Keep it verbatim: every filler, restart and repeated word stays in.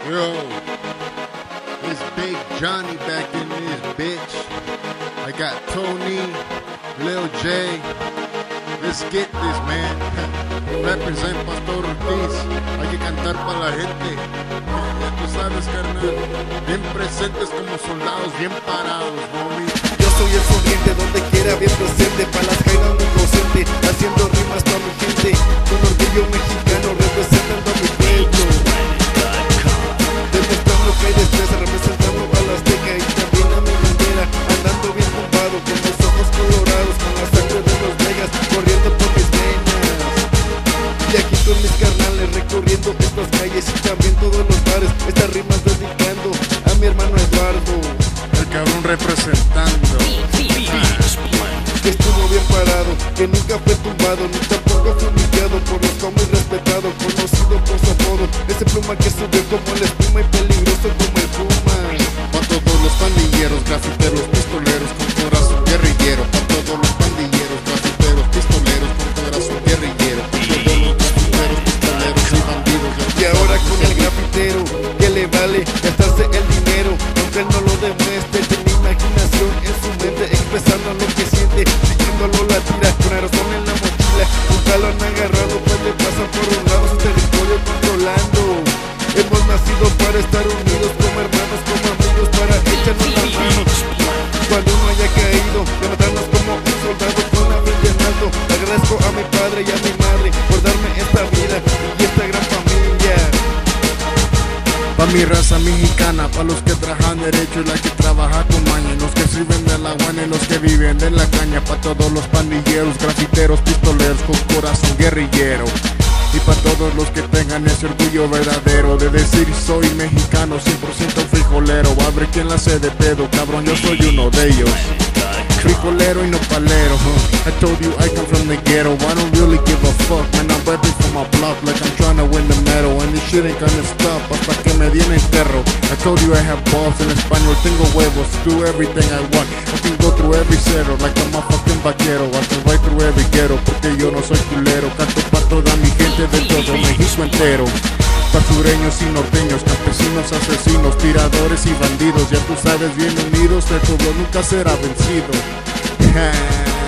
Yo, it's Big Johnny back in this bitch. I got Tony, Lil J. Let's get this, man. Represent Pastor Ortiz. Hay que cantar para la gente. Ya tú sabes, carnal. Bien presentes como soldados, bien parados, homie. Yo soy el sonriente, donde quiera bien presente. Pa' las jainas muy consciente, haciendo rimas pa' mi gente. Con orgullo mexicano, representando a mi pueblo. Demostrando que hay destreza, representando a la Azteca y también a mi bandera. Andando bien tumbado, con los ojos colorados, con la sangre de los vegas corriendo por mis venas. Y aquí con mis carnales recorriendo estas calles y también todos los bares. Estas rimas dedicando a mi hermano Eduardo, el cabrón representando. Que estuvo bien parado, que nunca fue tumbado, ni tampoco fue humillado por los como irrespetado, conocido por su apodo. Ese pluma que subió como la espuma y peligroso como el puma. Pa' todos los pandilleros, grafiteros, pistoleros con corazón guerrillero. Pa' todos los pandilleros, grafiteros, pistoleros con corazón guerrillero. Pa' todos los grafiteros, pistoleros y bandidos. Y ahora con el grafitero, que le vale gastarse el dinero, aunque él no lo demuestre, tiene imaginación en su mente, expresando lo que siente, siguiéndolo la tira, con aerosol en la mochila, nunca lo han agarrado, pues le pasan por un lado su territorio controlando. Hemos nacido para estar unidos como hermanos, como amigos, para echarnos la mano cuando uno haya caído, levantarnos como un soldado con la frente en alto. Agradezco a mi padre y a mi madre por darme esta vida y esta gran familia. Pa' mi raza mexicana, pa' los que trabajan derecho y la que trabaja con maña, los que sirven de la guana y los que viven de la caña. Pa' todos los pandilleros, grafiteros, pistoleros con corazón guerrillero. Y pa' todos los que tengan ese orgullo verdadero de decir soy mexicano, cien por ciento frijolero. A ver quién la hace de pedo, cabrón, yo soy uno de ellos. Frijolero y no palero, huh? I told you I come from the ghetto. I don't really give a fuck, man, I'm repping for my block like I'm trying to win the medal. And this shit ain't gonna stop hasta que me den enterro. I told you I have balls, en español tengo huevos. Do everything I want, I can go through every cerro like I'm a fucking vaquero. I can ride through every ghetto porque yo no soy culero. Canto pa' toda mi gente de todo México entero. Pa' sureños y norteños, campesinos, asesinos, tiradores y bandidos. Ya tú sabes, bien unidos, el pueblo nunca será vencido.